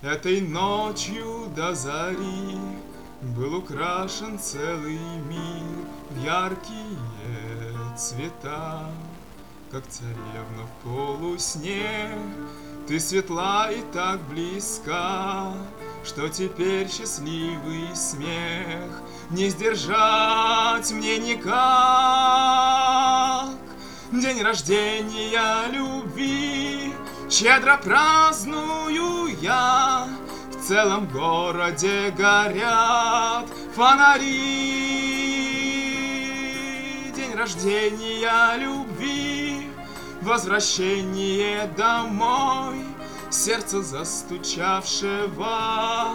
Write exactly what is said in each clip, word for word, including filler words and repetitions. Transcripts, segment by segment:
Этой ночью до зари был украшен целый мир в яркие цвета, как царевна в полусне. Ты светла и так близка, что теперь счастливый смех не сдержать мне никак. День рождения любви щедро праздную я, в целом городе горят фонари. День рождения любви, возвращение домой сердце застучавшего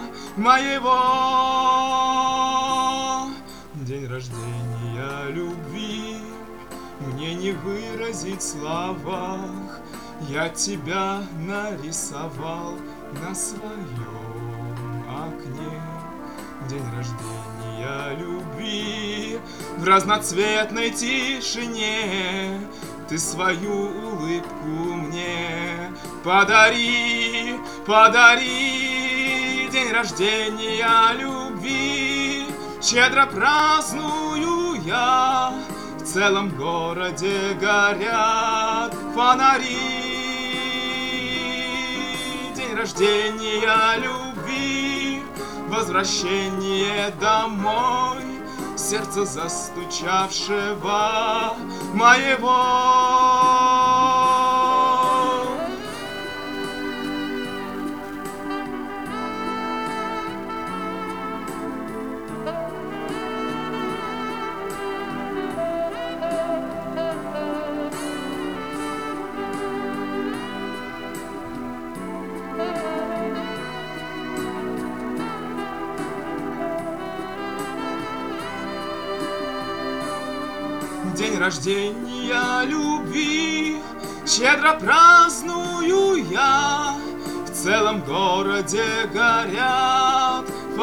моего. День рождения любви мне не выразить в словах, я тебя нарисовал на своем окне. День рождения любви в разноцветной тишине ты свою улыбку мне подари, подари. День рождения любви щедро праздную я, в целом городе горят фонари. День рождения любви, возвращение домой сердце застучавшего моего. День рождения любви щедро праздную я, в целом городе горят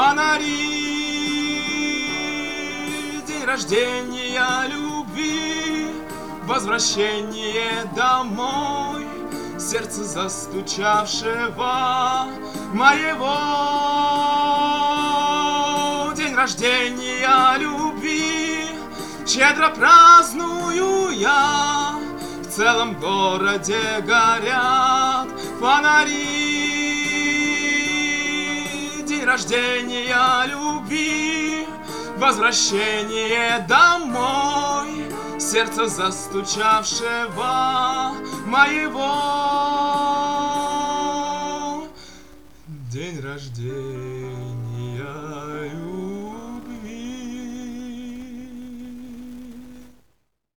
фонари. День рождения любви, возвращение домой сердце застучавшего моего. День рождения любви щедро праздную я, в целом городе горят фонари. День рождения любви, возвращение домой сердце застучавшего моего. День рождения